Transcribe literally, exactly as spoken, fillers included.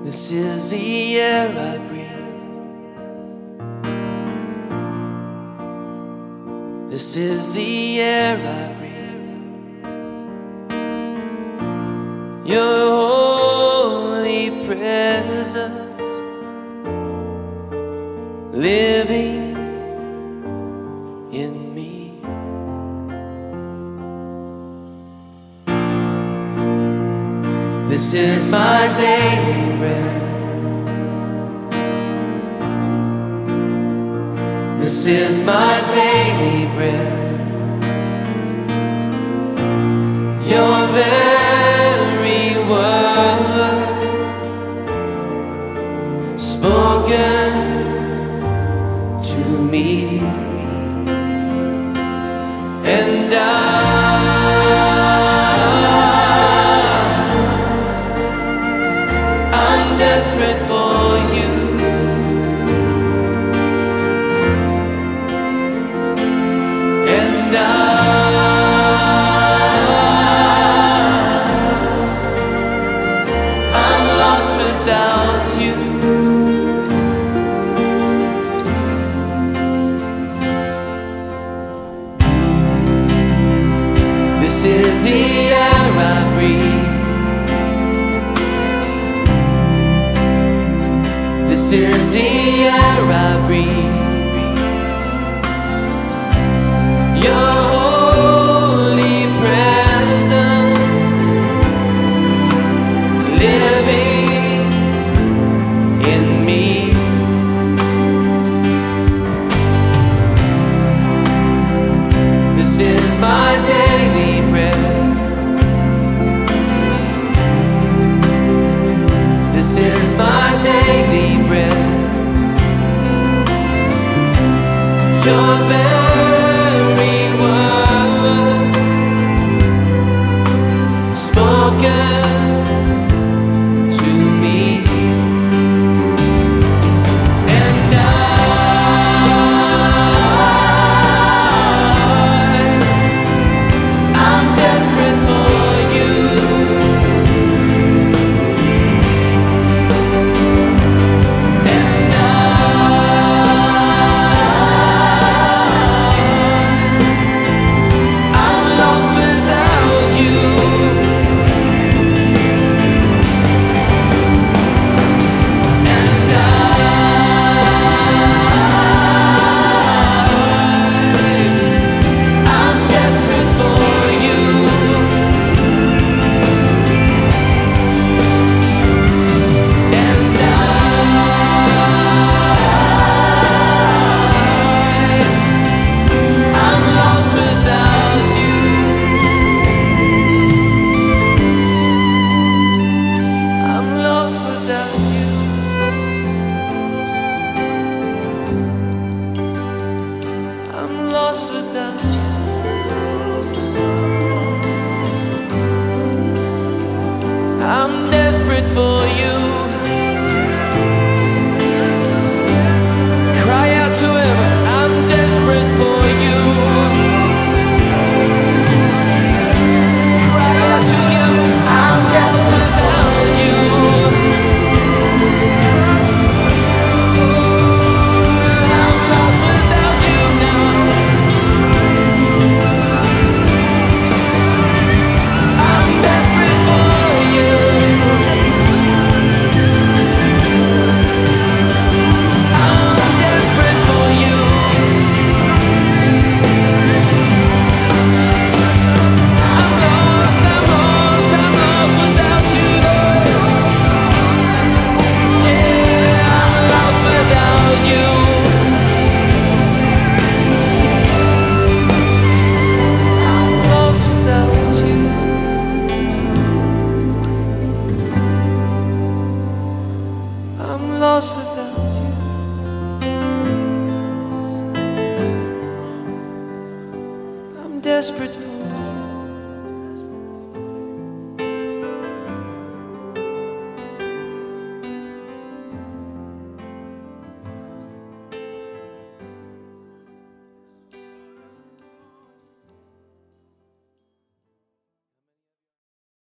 This is the air I breathe. This is the air I breathe. Your holy presence living in me. This is my daily bread. This is my daily bread. Your very word spoken to me, and I desperate for you. And I, I'm lost without you. This is the air I breathe. This is the air I breathe. Your holy presence living in me. This is my daily bread. This is my daily bread. Your very word spoken to me, and I, I'm desperate for you. I'm lost without you. I'm desperate for you. Cry out to him. I'm desperate for you. Cry out to him. I'm desperate without you. I'm lost without you. I'm desperate for you.